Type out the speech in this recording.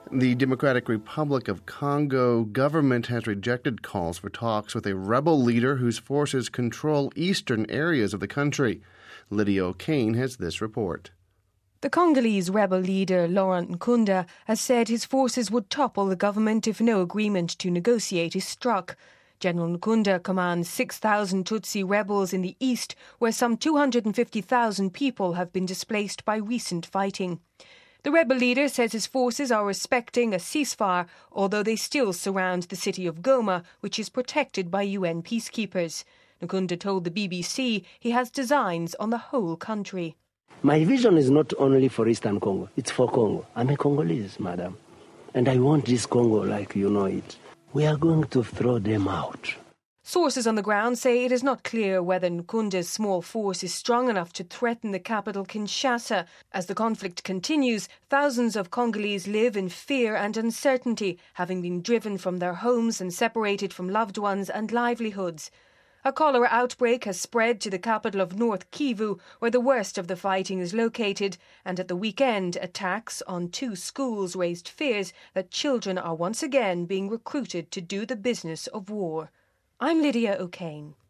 The Democratic Republic of Congo government has rejected calls for talks with a rebel leader whose forces control eastern areas of the country. Lydia O'Kane has this report. The Congolese rebel leader Laurent Nkunda has said his forces would topple the government if no agreement to negotiate is struck. General Nkunda commands 6,000 Tutsi rebels in the east, where some 250,000 people have been displaced by recent fighting. The rebel leader says his forces are respecting a ceasefire, although they still surround the city of Goma, which is protected by UN peacekeepers. Nkunda told the BBC he has designs on the whole country. My vision is not only for Eastern Congo, it's for Congo. I'm a Congolese, madam, and I want this Congo like you know it. We are going to throw them out. Sources on the ground say it is not clear whether Nkunda's small force is strong enough to threaten the capital Kinshasa. As the conflict continues, thousands of Congolese live in fear and uncertainty, having been driven from their homes and separated from loved ones and livelihoods. A cholera outbreak has spread to the capital of North Kivu, where the worst of the fighting is located, and at the weekend, attacks on 2 schools raised fears that children are once again being recruited to do the business of war. I'm Lydia O'Kane.